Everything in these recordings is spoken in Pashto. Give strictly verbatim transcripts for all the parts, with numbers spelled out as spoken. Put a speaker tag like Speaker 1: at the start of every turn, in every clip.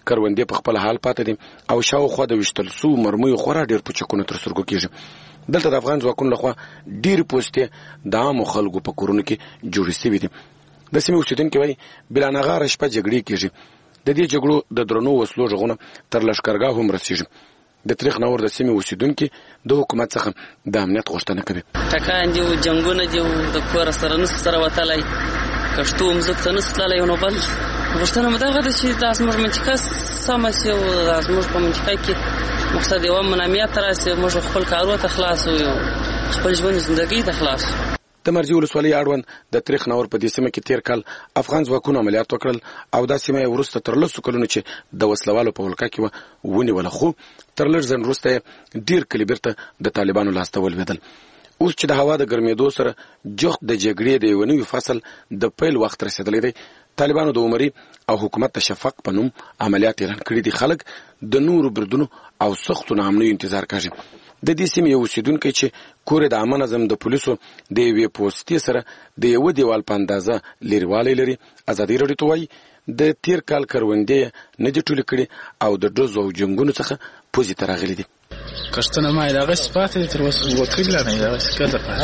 Speaker 1: کروندې په خپل حال پاتې دي او شاوخوا د وشتل سو مرمیو خورا ډېر پوچکونه تر سترګو کېږي. دلته د افغان ځواکونو لخوا ډېرې پوستې د عامو خلکو په کورونو کې جوړې سوي دي. د سیمې اوسېدونکي وایي بلانغاره شپه جګړې کېږي. د دې جګړو د درنو وسلو غږونه تر لښکرګاه هم رسېږي. د تاریخ نور د سیمې اوسېدونکي د حکومت څخه د امنیت غوښتنه کوي.
Speaker 2: ټکان دي او جنګونه دي او د کور سره نس سره وتلای کښتو مزک ته نس تللی نو بل غوښتنه مې دغه ده چې د زموږ منطقه سمه شي او د زموږ په منطقه کې مقصد یو امن امنیت راسي، موږ خپل کارونه ته خلاص یو خپل ژوند زندګۍ ته خلاص.
Speaker 1: د مرجې ولسوالۍ اړوند د تاریخ نور په دې سیمه کې تیر کال افغان ځواکونو عملیات وکړل او دا سیمه وروسته تر لسو کلونو چې د وسلوالو په ولکه کې و ونیوله، خو تر لږ ځنډ وروسته ډېر کلي بیرته د طالبانو لاسته ولوېدل. اوس چې د هوا د ګرمېدو سره جخت د جګړې د یو نوي فصل د پیل وخت رسېدلی دی، طالبانو د عمري او حکومت تشفق په نوم عملیات اعلان کړي دي. خلک د نورو بردونو او سختو ناامنیو انتظار کوي. د دې سیمې یو اوسېدونکی چې کور د عامه نظم د پولیسو د یوې پوستې سره د یوه دیوال په اندازه لرېوالی لري، ازادي راډیو ته وایي د تیر کال کروندې نه دي ټولې کړي او د ډزو او جنګونو څخه پوزې ته راغلي دي.
Speaker 3: کښتونه ما یې دغسې پاتې دي تر اوسه وکړي لا نه یې دغسې ګرده پاتې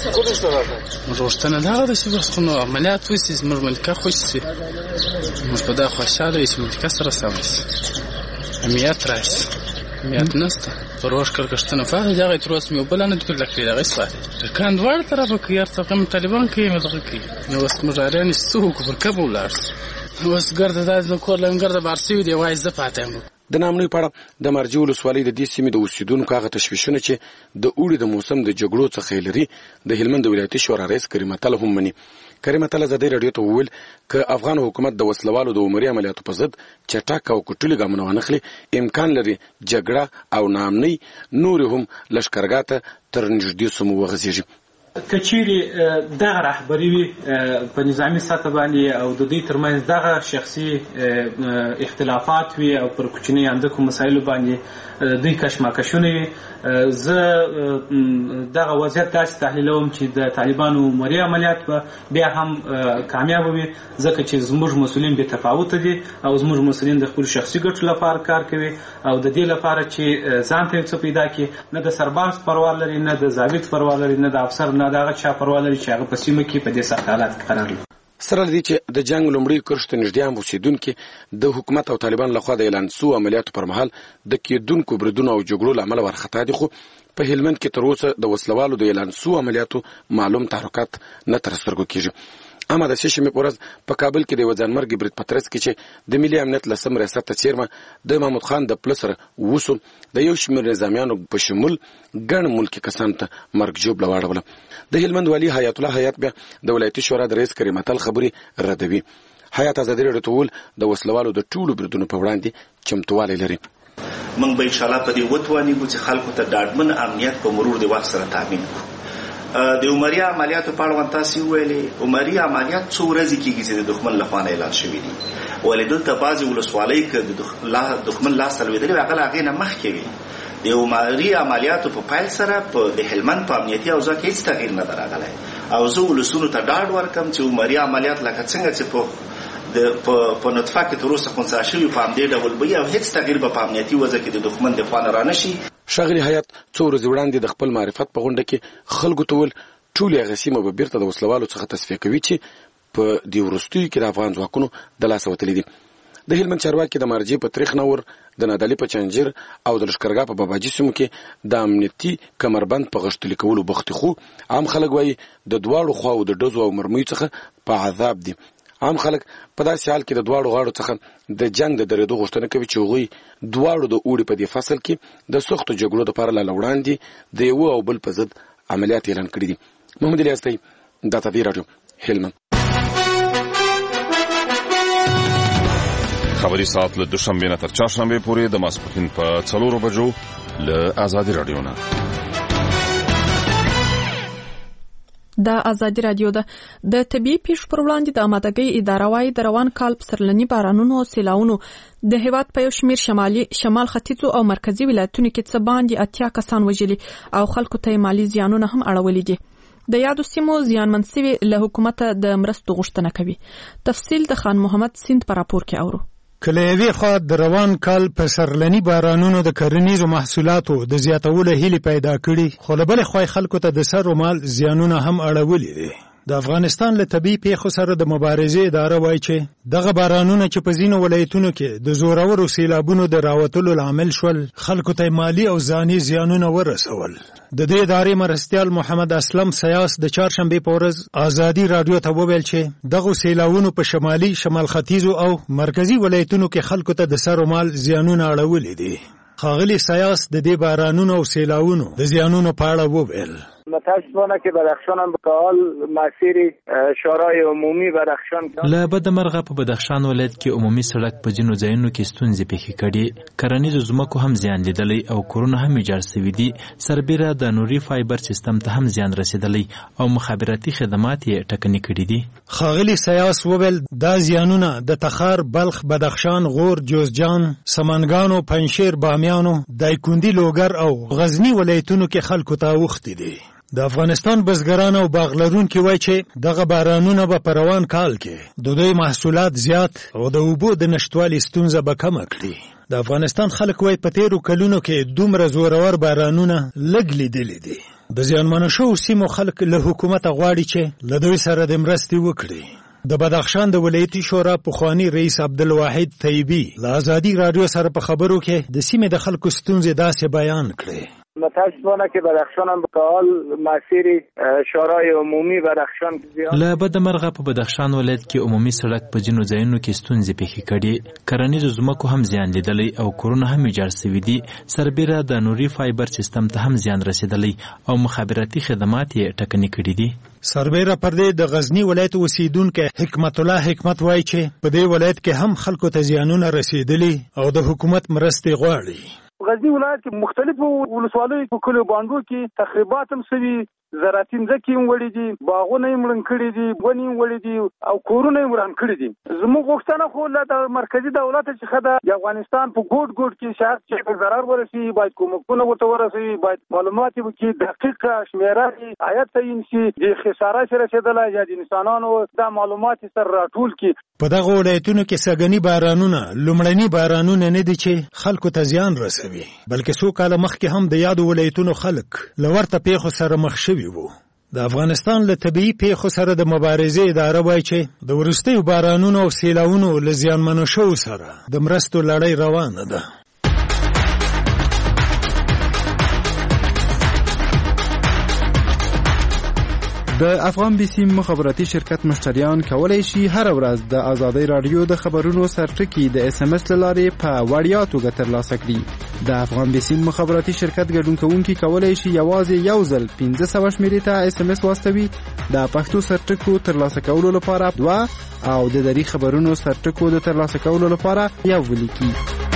Speaker 3: موږ غوښتنه دغه ده چې بس خو نو عملیات وشي، زموږ ملکه خوشي شي، موږ په دا خوشحاله یو چې ملکه سره سمه شي، امنیت راشي. امنیت نشته، پر وشکل کښتونه پاتې دي، هغه یې تر اوسه مې یو بله نه دي کړي لکړي دغسې پاتې دي. ټکان دواړه طرفه کوي، هر طرفه مې طالبان کوي مې دغه کوي. نو اوس موږ حیران یو چې څه وکړو، پر کب ولاړ شو. اوس ګرده دا زموږ کور له ګرده بار شوي دي، وایي زه پاتې یم.
Speaker 1: د ناامنۍ په اړه د مرجې ولسوالۍ د دې سیمې د اوسېدونکو هغه تشویشونه چې د اوړي د موسم د جګړو څخه یې لري د هلمند د ولایتي شورا رئیس کریم اتل هم مني. کریم اتل ازادي راډیو ته وویل که افغان حکومت د وسلوالو د عمري عملیاتو په ضد چټک او کوټلي ګامونه وانخلي، امکان لري جګړه او ناامنۍ نورې هم لښکرګاه ته تر نږدې سیمو وغځېږي.
Speaker 4: که چیرې دغه رهبري وي په نظامي سطح باندې او د دوی ترمنځ دغه شخصي اختلافات وي او پر کوچني اندکو مسایلو باندې دوی کشمکشونه وي، زه دغه وضعیت داسې تحلیلوم چې د طالبانو عمري عملیات به بیا هم کامیابه وي، ځکه چې زموږ مسؤلین بې تفاوته دي او زموږ مسؤلین د خپلو شخصي ګټو لپاره کار کوي او د دې لپاره چې ځان ته یو څه پیدا کړي، نه د سرباز پروا لري، نه د ضابط پروا لري، نه د افسر، نه دغه چا پروا لري چې هغه په سیمه کې په دې سخت حالات کې قرار لري.
Speaker 1: سره له دې چې د جنګ لومړي کرښو ته نږدې هم اوسېدونکي د حکومت او طالبان لخوا د اعلان سوو عملیاتو پر مهال د کېدونکو بریدونو او جګړو له امله وارخطا دي، خو په هلمند کې تر اوسه د وسلوالو د اعلان سوو عملیاتو معلوم تحرکات نه تر سترګو کېږي. اما د سه شنبې په ورځ په کابل کې د یوه ځانمرګي برید په ترڅ کې چې د ملي امنیت لسم ریاست ته څیرمه د محمود خان د پله سره وسو د یو شمېر نظامیانو په شمول ګڼ ملکي کسانو ته مرګ ژوبله واړوله. د هلمند والي حیات الله حیات بیا د ولایتي شورا د رئیس کریم اتل خبرې ردوي. حیات ازادي راډیو ته وویل د وسلوالو د ټولو بریدونو په وړاندې چمتووالی لري.
Speaker 5: موږ به انشاءالله په دې وتوانیږو چې خلکو ته ډاډمن امنیت په مرور د وخت سره تامین کړو. د عمري عملیاتو په اړه تاسو ویلې عمري عملیات څو ورځې کېږي چې د دښمن لخوا نه اعلان شوي دي، ولې دلته بعضې ولسوالۍ که د دښمن لاس ته لوېدلې وي هغه له هغې نه مخکې وي. د عمري عملیاتو په پیل سره په د هلمند په امنیتي اوضاع کې هېڅ تغییر نه ده راغلی او زه ولسونو ته ډاډ ورکړم چې عمري عملیات لکه څنګه چې په په نطفه کې تر اوسه خنثی شوي په همدې ډول به وي او هېڅ تغییر به په امنیتي وضع کې د دښمن د خوا نه رانشي.
Speaker 1: ښاغلي حیات څو ورځې وړاندې د خپل معرفت په غونډه کې خلکو ته وویل ټولې هغه سیمه به بیرته د وسلوالو څخه تصفیه کوي چې په دې وروستیو کې د افغان ځواکونو د لاسه وتلي دي. د هلمند چارواکي د مرجې په تاریخ نور، د نادعلي په چنجیر او د لښکرګاه په باباجي سیمو کې د امنیتي کمربند په غښتلي کولو بوخت دي، خو عام خلک وایي د دواړو خواو د ډزو او مرمیو څخه په عذاب دي. عام خلک په داسې حال کې د دواړو غاړو څخه د جنگ د درېدو غوښتنه کوي چې هغوی دواړو د اوړي په دې فصل کې د سختو جګړو دپاره له وړاندې د یوه او بل په ضد عملیات اعلان کړي دي. محمد الیاستی، دا ازادي راډیو، هلمند.
Speaker 6: خبري ساعت له دوشنبې نه تر چهارشنبې پورې د ماسپښین په څلورو بجو له ازادي راډیو نه.
Speaker 7: د ازادي راډیو ده د طبي پیښو پر وړاندې د آمادګۍ اداره وايي د روان کال پسرلني بارانونو او سیلاونو د هیواد په یو شمېر شمالي شمال ختیځو او مرکزي ولایتونو کې څه باندې اتیا کسان وژلي او خلکو ته مالي زیانونه هم اړولي دي. د یادو سیمو زیانمن سوي له حکومت د مرستو غوښتنه کوي. تفصیل د خان محمد سیند په راپور کې اورو.
Speaker 8: کله یوې خوا د روان کال په سرلني بارانونو د کرنیزو محصولاتو د زیاتولو هیلې پیدا کړي، خو له بلې خوا خلکو ته د سر و مال زیانونه هم اړولي دي. د افغانستان له طبیعي پیښو سره د مبارزې اداره وایي چې دغه بارانونه چې په ځینو ولایتونو کې د زورورو سیلابونو د راوتلو لامل شول، خلکو ته مالی او ځاني زیانونه ورسول. د دې ادارې مرستیال محمد اسلم سیاس د چهارشنبې په ورځ آزادي رادیو ته وویل چې دغه سیلاوونو په شمالي، شمال ختیځو او مرکزي ولایتونو کې خلکو ته د سر و مال زیانونه اړولي دي. ښاغلي سیاس د دې بارانونو او سیلاوونو د زیانونو په اړه وویل.
Speaker 9: متاسفانه که بدخشان هم به حال مسیر شورای عمومی بدخشان
Speaker 10: له بدمرغه په بدخشان ولایت کې عمومي سړک په ځینو ځایونو کې ستونزې پیښې کړي، کرنیزو ځمکو هم زیان لیدلی او کورونه هم ویجاړ سوي دي. سربیره د نوري فایبر سیستم ته هم زیان رسیدلی او مخابراتي خدمات یې ټکني کړي دي.
Speaker 8: ښاغلي سیاس وویل دا زیانونه د تخار، بلخ، بدخشان، غور، جوزجان، سمنګانو، پنجشیر، بامیانو، دایکندي، لوګر او غزنی ولایتونو کې خلکو ته اوښتي دي. د افغانستان بزګران او باغ لرونکي وایي چې دغه بارانونه به په روان کال کې د دوی محصولات زیات او د اوبو د نشتوالي ستونزه به کمه کړي. د افغانستان خلک وایي په تیرو کلونو کې دومره زورور بارانونه لږ لیدلي دي. د زیانمنو شوو سیمو خلک له حکومته غواړي چې له دوی سره د مرستې وکړي. د بدخشان د ولایتي شورا پخوانی رئیس عبدالواحد طیبي له آزادي رادیو سره په خبرو کې د سیمې د خلکو ستونزې داسې بیان کړې.
Speaker 9: متاسفانه که بدخشان هم به حال مسیر شورای عمومی بدخشان
Speaker 10: له بدمرغه په بدخشان ولایت کې عمومي سړک په ځینو ځایونو کې ستونزې پیښې کړي، کرنیزو ځمکو هم زیان لیدلی او کورونه هم ویجاړ سوي دي. سربیره د نوري فایبر سیستم ته هم زیان رسیدلی او مخابراتي خدمات یې ټکني کړي دي.
Speaker 8: سربیره پر دې د غزنی ولایت اوسیدونکو حکمت الله حکمت وایي چې په دې ولایت کې هم خلکو ته زیانونه رسیدلي او د حکومت مرستې غواړي.
Speaker 11: غزنی ولایت کې مختلفو ولسوالیو په کلیو باندو کې تخریبات هم سوي، زراعتي ځمکې هم وړي دي، باغونه هم ړنګ کړي دي، ونې هم وړي دي او کورونه هم وران کړي دي. زموږ غوښتنه خو له مرکزي دولت څخه ده د افغانستان په ګوټ ګوټ کې شاید چې ضرر ورسي، باید کومکونه ورته ورسوي، باید معلومات وکړي، دقیق شمیره عاید تعیین شي، د خساره سره رسېدلی یا د انسانانو دا معلومات سره راټول کړي.
Speaker 8: په دغه ولایتونو کې سږني بارانونه لومړني بارانونه نه دي چې خلکو ته زیان رسوي، بلکې څو کاله مخکې هم د یادو ولایتونو خلک له ورته پیښو سره مخ شوي وو. د افغانستان له طبیعي پیښو سره د مبارزې اداره وایي چې د وروستیو بارانونو او سیلاوونو له زیانمنو شوو سره د مرستو لړۍ روانه ده.
Speaker 12: د افغان بیسیم مخابراتي شرکت مشتریان کولای شي هر ورځ د آزادۍ رادیو د خبرونو سرټکی د اس ام اس لارې په وړیا توګه ترلاسه کړي. د افغان بیسیم مخابراتي شرکت ګډون کوونکي کولای شي یوازې یو ځل پنځه سوه شمیرې ته اس ام اس واستوي. د پښتو سرټکو ترلاسه کولو لپاره دوه او د دری خبرونو سرټکو د ترلاسه کولو لپاره یو ولیکي.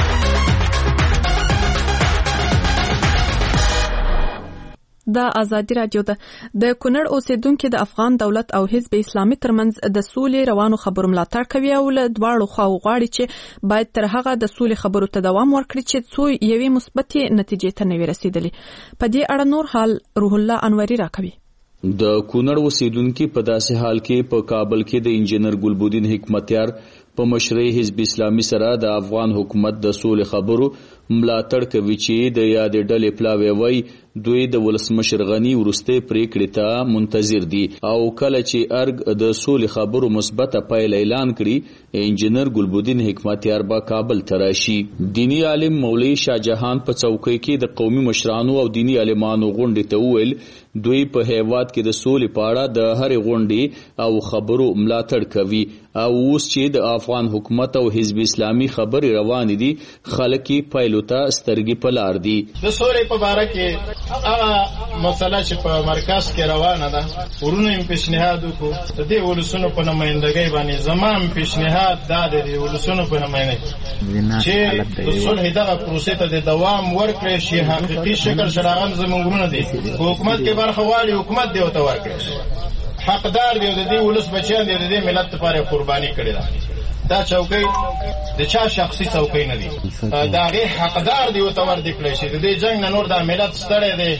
Speaker 7: د آزادي رادیو ده د کونړ اوسیدونکو د افغان دولت او حزب اسلامي ترمنځ د سولې روانو خبرو ملاتړ کوي او له دواړو خواو غواړي چې باید تر هغه د سولې خبرو ته دوام ورکړي چې څو یوې مثبتې نتیجې ته نه وي رسیدلې. په دې اړه نور حال روح الله انوري راکوي.
Speaker 13: د کونړ اوسیدونکو په داسې حال کې په کابل کې د انجینر ګلبودین حکمتیار په مشرۍ حزب اسلامي سره د افغان حکومت د سولې خبرو ملاتړ کوي چې د یادې ډلې پلاوی وای دوی د ولسمشر غنی ورسته پریکړې ته منتظر دي او کله چې ارګ د سولې خبرو مثبته پایله اعلان کړي انجینر ګلبودین حکمتیار با کابل تراشي. دینی عالم مولوی شاهجهان په چوکۍ کې د قومي مشرانو او دینی عالمانو غونډې ته وویل دوی په هیواد کې د سولې په اړه د هرې غونډې او خبرو ملاتړ کوي او اوس چې د افغان حکومت او حزب اسلامي خبرې روان دي خلک یې پایلو ته سترګې په لار دي.
Speaker 14: د سولې په باره کې هغه مسله چې په مرکز کې روانه ده ورونه یې پیشنهاد وکړو د دې ولسونو په نمایندګۍ باندې زمام پیشنهاد دا دی ولسونو په نمایندګۍ چې د صلح دغه پروسې ته د دوام ورکړي شي حقیقي شکل سره هغه زموږ ورونه دي حکومت کې برخه والی حکومت دی ورته ورکړي حقدار دی د دې ولس بچیان دی د دې ملت لپاره قرباني کړي ده. دا چوکۍ د چا شخصي چوکۍ نه دي دا غي حقدار دی ورته ورکړي شي د دې جنگ نه نور د ملت ستړی دی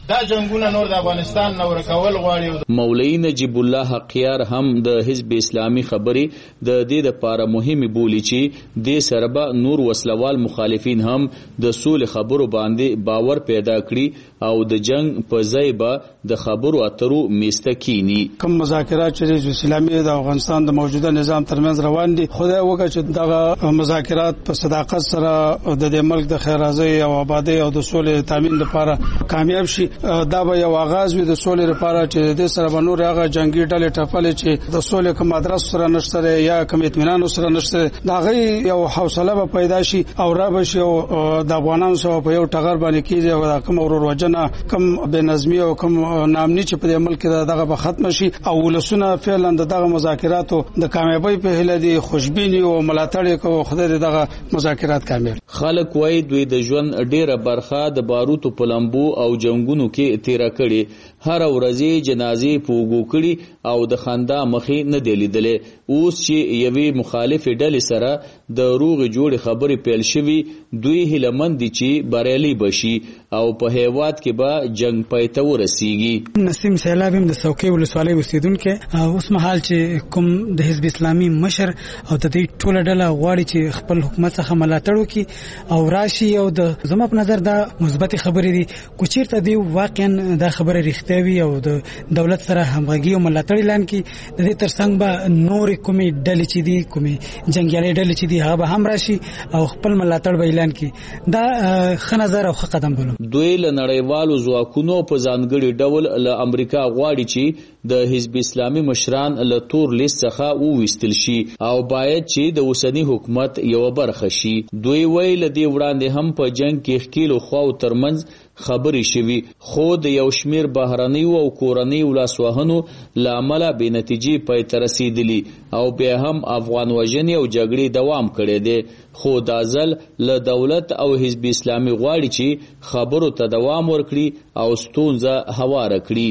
Speaker 14: دا جنگونه نور د افغانستان نه ورکول غواړي.
Speaker 13: مولوی نجیب الله حقیار هم د حزب اسلامي خبري د دې لپاره مهمه بولی چې د سربا نور وسلوال مخالفین هم د سولې خبرو باندې باور پیدا کړي او د جنگ په ځای به د خبرو اترو میستکینی.
Speaker 15: کوم مذاکرات چې اسلامي د افغانستان د موجوده نظام ترمنځ روان دي خدای وکړي چې دغه مذاکرات په صداقت سره د دې ملک د خیرازي او آبادی او د سولې تامین لپاره کامیاب شي. دا به یو آغاز وي د سولې لپاره چې د سره بنور هغه جنگي ډلې ټپلې چې د سولې کوم ادرس سره نشته یا کوم اطمینان سره نشته دا غي یو حوصله به پیدا شي او را به شي د افغانانو سره په یو ټغر باندې کیږي او کوم ورور وجنه کوم بنظمي او کوم نامني چې په ملک دغه به ختم شي او ولسونه فعلا دغه مذاکراتو د کامیابی په هله دي خوشبيني او ملاتړ کوي خدای دغه مذاکرات کامیاب.
Speaker 13: خلک وای دوی د ژوند ډیره برخه د باروتو پلمبو او جنگونو کې تیرا کړي هر ورځې جنازې پوغو کړي او د خندا مخې نه دی لیدلې. اوس چې یوې مخالف ډلې سره د روغ جوړ خبرې پیل شوي دوی هیلمن دي چې بریالي بشي او په هیواد کې به جنگ پای ته ورسیږي.
Speaker 16: نسیم سیلاب هم د څوکۍ ولسوالۍ اوسیدونکو اوس مهال چې کوم د حزب اسلامي مشر او د دې ټوله ډله غواړي چې خپل حکومت څخه ملاتړ وکړي او راشي او د زما په نظر دا مثبت خبرې دي. کو چیرته دی واقعا دا خبره رښتیا وي او د دولت سره همغږي او ملاتړ اعلان کړي د دې ترڅنګ به نور کومې ډلې چې دي کومې جنگیالي ډلې چې دي هغه به هم راشي او خپل ملاتړ به اعلان کړي. دا ښه نظر او ښه قدم بولم.
Speaker 13: دوی له نړیوالو ځواکونو په ځانګړي ډول له امریکا غواړي چې د حزب اسلامي مشران له تور لیست څخه وویستل شي او باید چې د اوسنی حکومت یو برخه شي. دوی ویل دی وړاندې هم په جنگ کې ښکیلو خواو ترمنځ خبرې شوي خو د یو شمیر بهرنیو او کورنیو لاسوهنو له امله بې نتیجې پای ته رسېدلي او بیا هم افغان وژنې او جګړې دوام کړی دی. خو دا ځل له دولت او حزب اسلامي غواړي چې خبرو ته دوام ورکړي او ستونزه هواره کړي.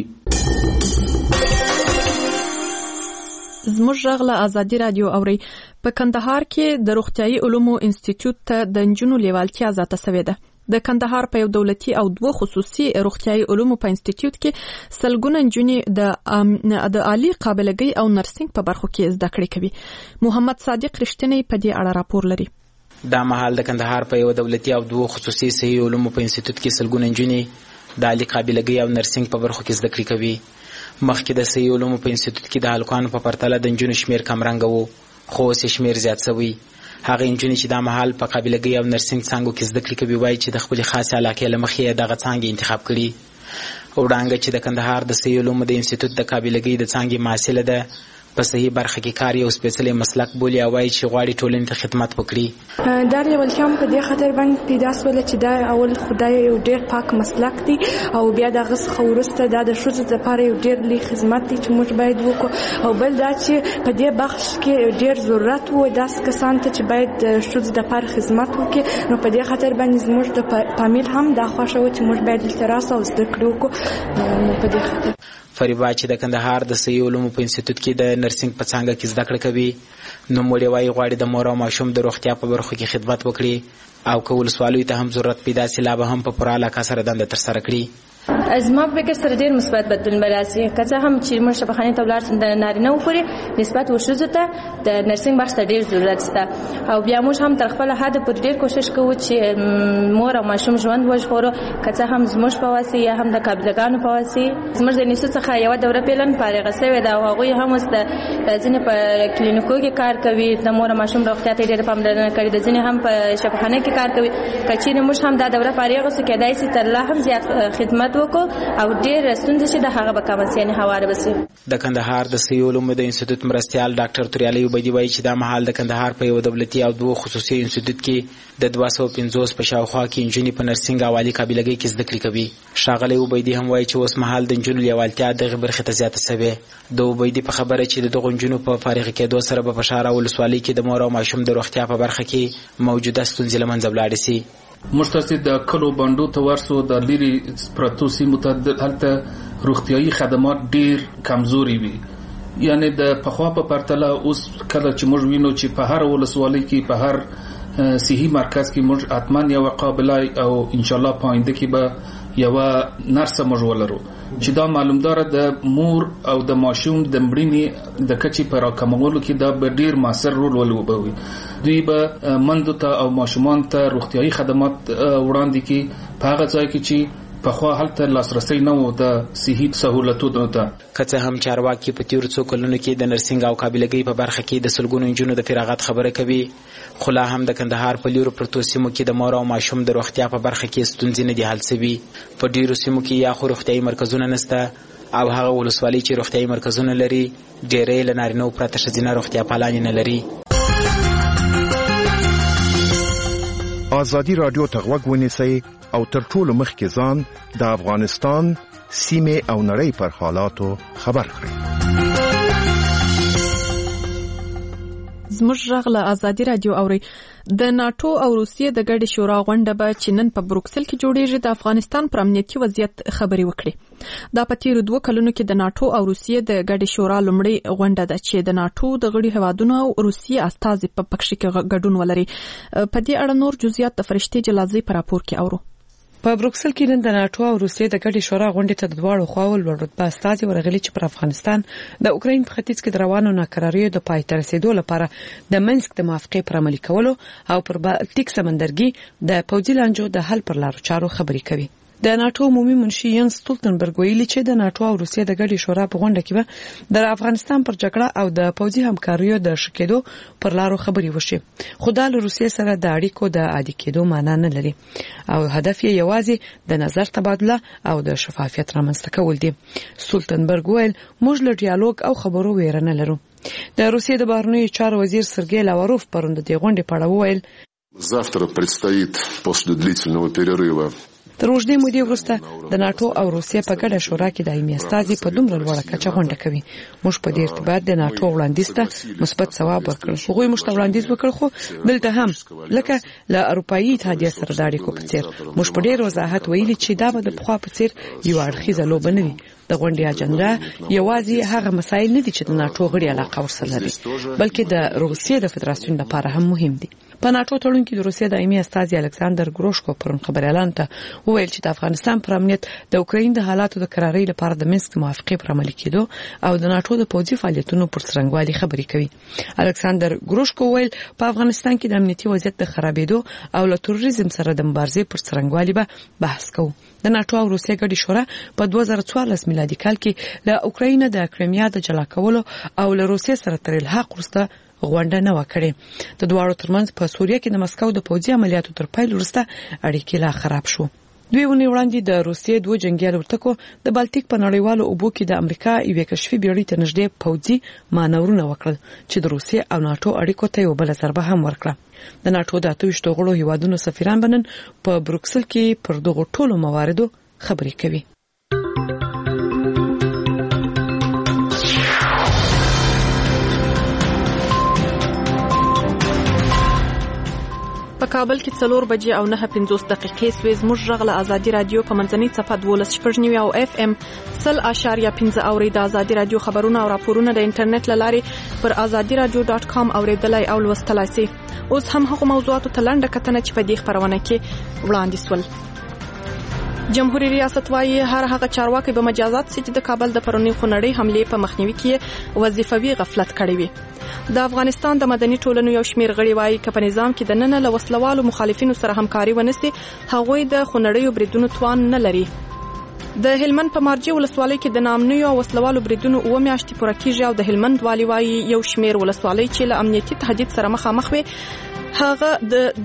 Speaker 7: زموږ غږ له ازادي رادیو اوري. په کندهار کې د روغتیايي علومو انسټیټیوټ ته د نجونو لیوالتیا زیاته شوې ده. د کندهار په یو دولتي او دوه خصوصي روغتیايي علومو په انسټیټیوټ کې سلګونه نجونې د د عالی قابلګۍ او نرسنګ په برخو کې زده کړې کوي. محمد صادق رښتینی په دې اړه راپور لري.
Speaker 17: دا مهال د کندهار په یو دولتي او دوه خصوصي صحي علومو په انسټیټیوټ کې سلګونه نجونې د عالی قابلګۍ او نرسنګ په برخو کې زده کړې کوي. مخکې د صحي علومو په انسټیټیوټ کې د هلکانو په پرتله د نجونو شمیر کم رنګ وو خو اوس شمیر زیات شوی. هغه نجونې چې دا مهال په قابلګۍ او نرسنګ څانګو کې زده کړې کوي وایي چې د خپلې خاصې علاقې له مخې دغه څانګې انتخاب کړي. وړانګه چې د کندهار د صحي علومو د انسټیټیوټ د قابلګۍ د څانګې محصله ده په صحي برخه کې کار یو سپیشلی مسلک بولي او وایي چې غواړي ټولنې ته خدمت وکړي.
Speaker 18: دا لیوالتیا په دې خاطر باندې پیدا شوله چې دا اول خدای یو ډېر پاک مسلک دی او بیا دغه څخه وروسته دا د ښځو لپاره یو ډېر لوی خدمت دی چې موږ باید وکړو او بل دا چې په دې بخش کې ډېر ضرورت و داسې کسان ته چې باید د ښځو لپاره خدمت وکړي. نو په دې خاطر باندې زموږ د فامیل هم دا خوښه وه چې موږ باید دلته راسو او زده کړې وکړو. نو په دې خاطر
Speaker 17: فریبا چې د کندهار د صحي علومو په انسټیټیوټ کې د نرسنګ په څانګه کې زده کړه کوي. نو موږ وایي غواړي د مور او ماشوم د روغتیا په برخو کې خدمت وکړي او که ولسوالیو ته هم ضرورت پیدا سي لا به هم په پوره علاقه سره دنده ترسره کړي.
Speaker 19: زما په فکر سره ډېر مثبت بدلون به راسي که څه هم چې موږ شفاخانې ته ولاړ د نارینه‌و پورې نسبت ښځو ته د نرسنګ بخش ته ډېر ضرورت شته او بیا موږ هم تر خپله حده پورې ډېر کوشش کوو چې مور او ماشوم ژوند وژغورو که څه هم زموږ په واسطه یا هم د قابلګانو په واسطه. زموږ د نیسو څخه یوه دوره پیلن فارغه شوې ده او هغوی هم اوس د ځینې په کلینیکو کې کار کوي د مور او ماشوم روغتیا ته ډېره پاملرنه کړې ده. ځینې هم په شفاخانه کې کار کوي. که چیرې موږ هم دا دوره فارغه شو کېدای شي تر لا هم زیات خدمت وکړو او ډېر ستونزې چې د هغه به کمه سي یعنې هواره به سي.
Speaker 17: د کندهار د صحي علومو د انسټیټیوټ مرستیال ډاکټر توریالی عبیدي وایي چې دا مهال د کندهار په یو دولتي او دوه خصوصي انسټیټیوټ کې د دوه سوه پنځوس په شاوخوا کې نجونې په نرسنګ او عالي قابلګۍ کې زده کړې کوي. ښاغلی عبیدي هم وایي چې اوس مهال د نجونو لیوالتیا دغې برخې ته زیاته شوې. د عبیدي په خبره چې د دغو نجونو په فارغ کېدو سره به په ښار او ولسوالۍ کې د مور او ماشوم د روغتیا په برخه کې موجوده ستونزې له منځه ولاړې سي.
Speaker 20: موږ تاسې د کلو بانډو ته ورسو د لرې پرتو سیمو ته هلته روغتیايي خدمات ډېر کمزوري وي. یعنی د پخوا په پرتله اوس کله چې موږ وینو چې په هر ولسوالۍ کې په هر صحي مرکز کې موږ حتما یو قابله او انشاءالله په آینده کې به یو نرسه موږ ولرو چې دا معلومدار د مور او د ماشوم د مړینې د کچې په راکمولو کې دا به ډیر موثر رول ولوبوي. دوی به مندو ته او ماشومان ته روغتیايي خدمات وړاندې کړي په هغه ځای کې چې پخوا هلته لاسرسی نه و د صحي سهولتونو ته.
Speaker 17: که څه هم چارواکي په تیرو څو کلونو کې د نرسنګ او قابلګۍ په برخه کې د سلګونو نجونو د فراغت خبره کوي، خو لا هم د کندهار په لیرو پرتو سیمو کې د مور او ماشوم د روغتیا په برخه کې ستونزې نه دي حل سوي. په ډیرو سیمو کې یا خو روغتیايي مرکزونه نشته او هغه ولسوالۍ چې روغتیايي مرکزونه لري ډېرې له نارینه‌و پرته ښځینه روغتیا پالانې نه لري.
Speaker 21: ازادي راډیو ته غوږ ونیسئ او تر ټولو مخکې ځان د افغانستان سیمې او نړۍ پر حالاتو خبر کړئ.
Speaker 7: زموږ غږ له ازادي راډیو اوري. د ناتو او روسیې د ګډې شورا غونډه به چې نن په بروکسل کې جوړیږي د افغانستان پر امنیتي وضعیت خبرې وکړي. دا په تیرو دوه کلونو کې د ناتو او روسیې د ګډې شورا لومړی غونډه ده چې د ناتو د غړي هیوادونو او روسیې استازي په پکښ کې ګډون ولري. په دې اړه نور جزئیات د فرشتي جلازي په راپور کې اورو.
Speaker 22: په بروکسل کې نن د ناتو او روسیې د ګډې شورا غونډې ته د دواړو خواو لوړ رتبه استازي ورغلي چې پر افغانستان د اوکراین په ختیځ کې د روانو ناکراریو د پای ته رسیدو لپاره د منسک د موافقې پر عملي کولو او پر بالټیک سمندرګي د پوځي لانجو د حل پر لارو چارو خبرې کوي. د ناتو عمومي منشي ینس ستولتنبرګ ویلي چې د ناتو او روسیې د ګډې شورا په غونډه کې به د افغانستان پر جګړه او د پوځي همکاریو د شکېدو پر لارو خبرې وشي، خو دا له روسیې سره د اړیکو د عادي کېدو معنا نه لري او هدف یې یوازې د نظر تبادله او د شفافیت رامنځته کول دي. ستولتنبرګ ویل موږ له ډیالوګ او خبرو ویره نه لرو. د روسیې د بهرنیو چارو وزیر سرګی لاوروف پرون د دې غونډې په اړه وویل
Speaker 23: завтра предстоит после длительного перерыва
Speaker 22: تر اوږدې مودې وروسته د ناتو او روسیې په ګډه شورا کې دایمي استازي په دومره لوړه کچه غونډه کوي. موږ په دې ارتباط د ناتو وړاندیز ته مثبت ځواب ورکړ. هغوی موږ ته وړاندیز وکړ خو دلته هم لکه له اروپایي اتحادیې سره د اړیکو په څیر موږ په ډېر وضاحت ویلي چې دا به د پخوا په څیر یو اړخیزه لوبه نه وي. د غونډې اجنډا یوازې هغه مسایل نه دي چې د ناتو غړي علاقه ورسره لري بلکې د روسیې د فدراسیون لپاره هم مهم دي. په ناتو تړون کې د روسیې دایمي استازي الکساندر ګروشکو پرون خبريالان ته وویل چې د افغانستان پر امنیت د اوکراین د حالاتو د قرارۍ لپاره د منسک موافقې پر عملي کېدو او د ناتو د پوځي فعالیتونو پر څرنګوالي خبرې کوي. الکساندر ګروشکو ویل په افغانستان کې د امنیتي وضعیت د خرابېدو او له تروریزم سره د مبارزې پر څرنګوالي به بحث کوو. د ناتو او روسیې ګډې شورا په دوه زره څوارلس میلادي کال کې له اوکراین د کریمیا د جلا کولو او له روسیې سره تر الحاق وروسته غونډه نه وکړي. د دواړو ترمنځ په سوریه کې د مسکو د پوځي عملیاتو تر پیل وروسته اړیکې لا خراب شو. دوی ونی وړاندې د روسیې دوه جنگي الوتکو د بالټیک په نړیوالو اوبو کې د امریکا یوې کشفي بیړۍ ته نږدې پوځي مانورونه وکړل چې د روسیې او ناتو اړیکو ته یو بل ضربه هم ورکړه. د ناتو د اته ویشت غړو هیوادونو سفیران بنن په بروکسل کې پر دغه ټولو مواردو خبرې کوي.
Speaker 7: په کابل کې څلور بجې او نه پنځوس دقیقې سوې. زموږ غږ له ازادي راډیو په منځنۍ صفحه دولس شپږ نوي او اف ام سل اشاریه پنځه اوري. د ازادي راډیو خبرونه او راپورونه د انټرنیټ له لارې پر ازادي راډیو ډاټ کام اوریدلای او لوستلای شئ. اوس هم هغه موضوعاتو ته لنډه کتنه چې په دې خبرونه کې وړاندې سول. جمهوریت ریاست وايي هر هغه چارواکي به مجازات سي چې د کابل د پرونی خونړۍ حمله په مخنیوي کې وظیفوي غفلت کړی وي. د افغانستان د مدني ټولنو یو شمیر غړي وايي چې په نظام کې د نن له وسلوالو مخالفینو سره همکاري ونسي هغوی د خونړۍ بریدونو توان نه لري. د هلمند په مارجې ولسوالۍ کې د نامنیو او وسلوالو بریدونو اوه میاشتې پوره کیږي او د هلمند والي وايي یو شمیر ولسوالۍ چې له امنیتي تهدید سره مخامخ وي هغه د